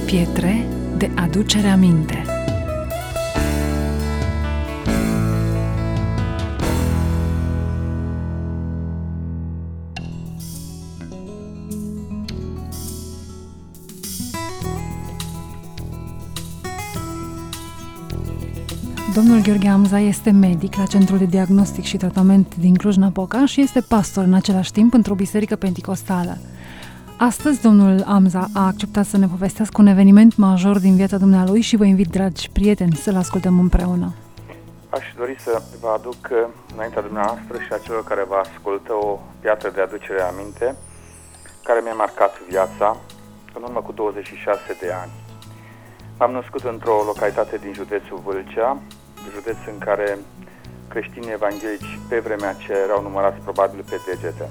Pietre de aducere aminte. Domnul Gheorghe Amza este medic la Centrul de Diagnostic și Tratament din Cluj-Napoca și este pastor în același timp într-o biserică penticostală. Astăzi, domnul Amza a acceptat să ne povestească un eveniment major din viața dumnealui și vă invit, dragi prieteni, să-l ascultăm împreună. Aș dori să vă aduc înaintea dumneavoastră și a celor care vă ascultă o piatră de aducere aminte care mi-a marcat viața în urmă cu 26 de ani. M-am născut într-o localitate din județul Vâlcea, județ în care creștinii evanghelici pe vremea aceea erau numărați probabil pe degete.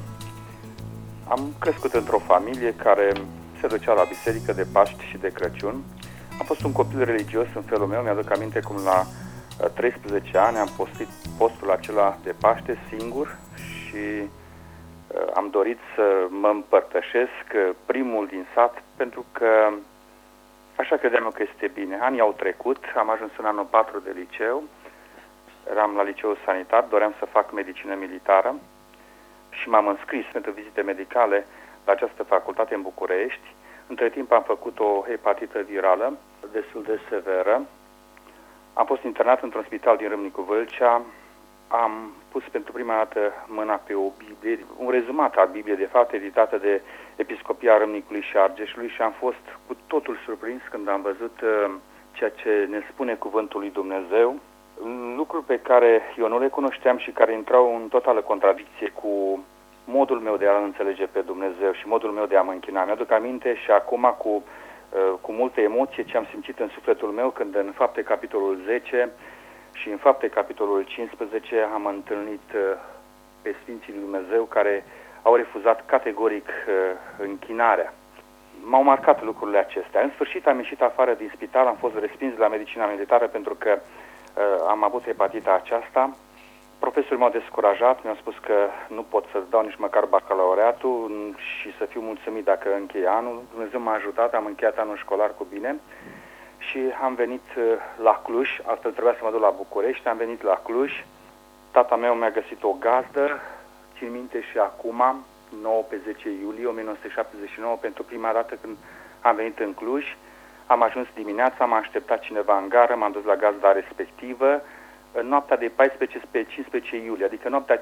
Am crescut într-o familie care se ducea la biserică de Paști și de Crăciun. Am fost un copil religios în felul meu. Mi-aduc aminte cum la 13 ani am postit postul acela de Paște singur și am dorit să mă împărtășesc primul din sat pentru că așa credeam eu că este bine. Anii au trecut, am ajuns în anul 4 de liceu, eram la liceul sanitar, doream să fac medicină militară și m-am înscris pentru vizite medicale la această facultate în București. Între timp am făcut o hepatită virală destul de severă. Am fost internat într-un spital din Râmnicu Vâlcea. Am pus pentru prima dată mâna pe o Biblie, un rezumat al Bibliei, de fapt, editată de Episcopia Râmnicului și Argeșului și am fost cu totul surprins când am văzut ceea ce ne spune Cuvântul lui Dumnezeu, lucruri pe care eu nu le cunoșteam și care intrau în totală contradicție cu modul meu de a înțelege pe Dumnezeu și modul meu de a mă închina. Mi-aduc aminte și acum cu multă emoție ce am simțit în sufletul meu când în Fapte capitolul 10 și în Fapte capitolul 15 am întâlnit pe Sfinții lui Dumnezeu care au refuzat categoric închinarea. M-au marcat lucrurile acestea. În sfârșit am ieșit afară din spital, am fost respins la medicina militară pentru că am avut hepatita aceasta. Profesorul m-a descurajat, mi-a spus că nu pot să-ți dau nici măcar bacalaureatul și să fiu mulțumit dacă închei anul. Dumnezeu m-a ajutat, am încheiat anul școlar cu bine și am venit la Cluj, altfel trebuia să mă duc la București, am venit la Cluj. Tata meu mi-a găsit o gazdă, țin minte și acum, 9 pe 10 iulie 1979, pentru prima dată când am venit în Cluj. Am ajuns dimineața, m-a așteptat cineva în gară, m-am dus la gazda respectivă, în noaptea de 14 pe 15 iulie, adică noaptea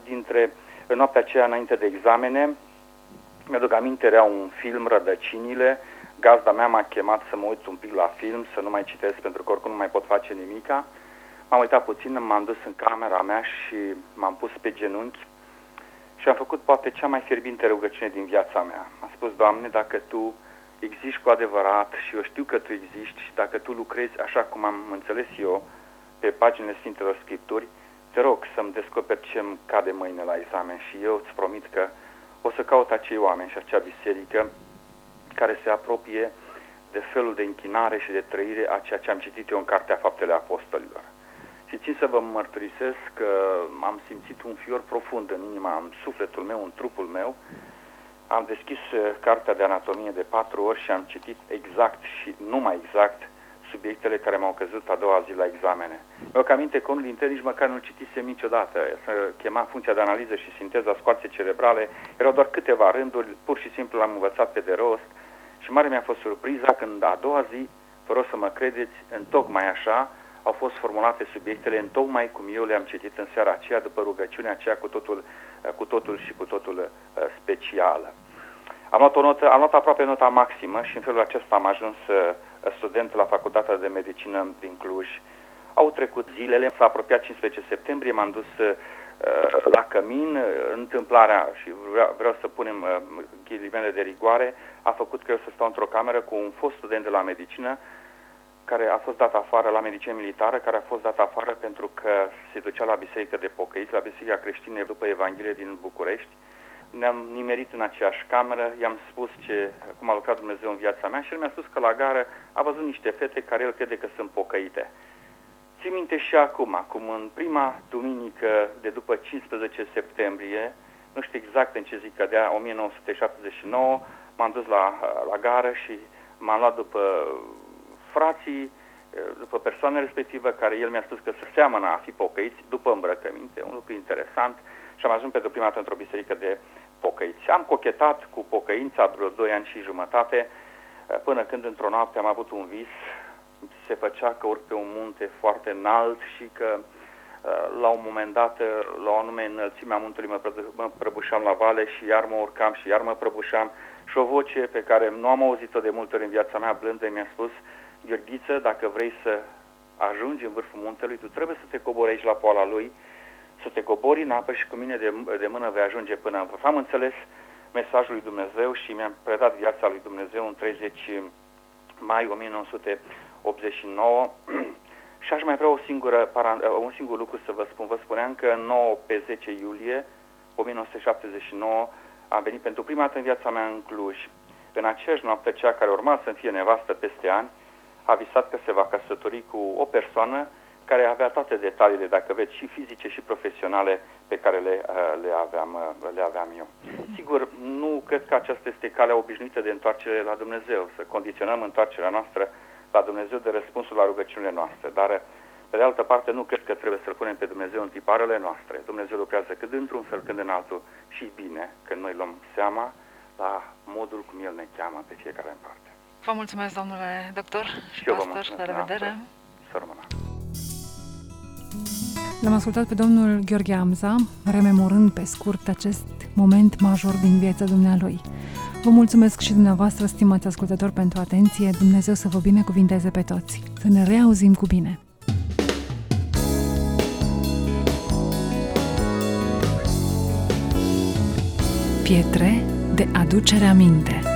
aceea înainte de examene. Mi-aduc aminte, era un film, Rădăcinile. Gazda mea m-a chemat să mă uit un pic la film, să nu mai citesc pentru că oricum nu mai pot face nimica. M-am uitat puțin, m-am dus în camera mea și m-am pus pe genunchi și am făcut poate cea mai fierbinte rugăciune din viața mea. Am spus: Doamne, dacă Tu existi cu adevărat și eu știu că Tu existi și dacă Tu lucrezi așa cum am înțeles eu pe paginile Sfintelor Scripturi, te rog să-mi descoperi ce-mi cade mâine la examen și eu îți promit că o să caut acei oameni și acea biserică care se apropie de felul de închinare și de trăire a ceea ce am citit eu în Cartea Faptele Apostolilor. Și țin să vă mărturisesc că am simțit un fior profund în inima, în sufletul meu, în trupul meu. Am deschis cartea de anatomie de 4 ori și am citit exact și numai exact subiectele care m-au căzut a doua zi la examene. Mi-au aminte că unul dintre ei nici măcar nu citisem niciodată. Se chema funcția de analiză și sinteza scoarței cerebrale. Erau doar câteva rânduri, pur și simplu l-am învățat pe de rost. Și mare mi-a fost surpriza când a doua zi, vă rog să mă credeți, întocmai așa au fost formulate subiectele, întocmai cum eu le-am citit în seara aceea, după rugăciunea aceea cu totul specială. Am luat aproape nota maximă și în felul acesta am ajuns student la Facultatea de Medicină din Cluj. Au trecut zilele, s-a apropiat 15 septembrie, m-am dus la cămin. Întâmplarea, și vreau să punem ghilimele de rigoare, a făcut că eu să stau într-o cameră cu un fost student de la medicină care a fost dat afară la medicină militară, care a fost dat afară pentru că se ducea la biserică de pocăiți, la biserica creștină după Evanghelie din București. Ne-am nimerit în aceeași cameră, i-am spus cum a lucrat Dumnezeu în viața mea și el mi-a spus că la gară a văzut niște fete care el crede că sunt pocăite. Țin minte și acum, cum în prima duminică de după 15 septembrie, nu știu exact în ce zi cădea, 1979, m-am dus la gară și m-am luat după frații, după persoana respectivă, care el mi-a spus că se seamănă a fi pocăiți după îmbrăcăminte, un lucru interesant, și am ajuns pentru prima dată într-o biserică de pocăiți. Am cochetat cu pocăința vreo 2 ani și jumătate, până când într-o noapte am avut un vis, se făcea că urc pe un munte foarte înalt și că la un moment dat, la o anume înălțime a muntelui, mă prăbușeam la vale și iar mă urcam și iar mă prăbușeam, și o voce pe care nu am auzit-o de multe ori în viața mea, blândă, mi-a spus: Gheorghiță, dacă vrei să ajungi în vârful muntelui, tu trebuie să te cobori aici la poala lui, să te cobori în apă și cu mine de mână vei ajunge până în vârf. Am înțeles mesajul lui Dumnezeu și mi-am predat viața lui Dumnezeu în 30 mai 1989 și aș mai vrea un singur lucru să vă spun. Vă spuneam că 9 pe 10 iulie 1979 am venit pentru prima dată în viața mea în Cluj. În aceeași noapte, cea care urma să-mi fie nevastă peste ani a visat că se va căsători cu o persoană care avea toate detaliile, dacă veți, și fizice și profesionale pe care le aveam eu. Sigur, nu cred că aceasta este calea obișnuită de întoarcere la Dumnezeu, să condiționăm întoarcerea noastră la Dumnezeu de răspunsul la rugăciunile noastre, dar pe de altă parte nu cred că trebuie să-L punem pe Dumnezeu în tiparele noastre. Dumnezeu lucrează cât într-un fel, când în altul, și bine când noi luăm seama la modul cum El ne cheamă pe fiecare în parte. Vă mulțumesc, domnule doctor și pastor, la revedere! Să rămână! L-am ascultat pe domnul Gheorghe Amza, rememorând pe scurt acest moment major din viața dumnealui. Vă mulțumesc și dumneavoastră, stimați ascultători, pentru atenție. Dumnezeu să vă binecuvinteze pe toți. Să ne reauzim cu bine! Pietre de aducere aminte.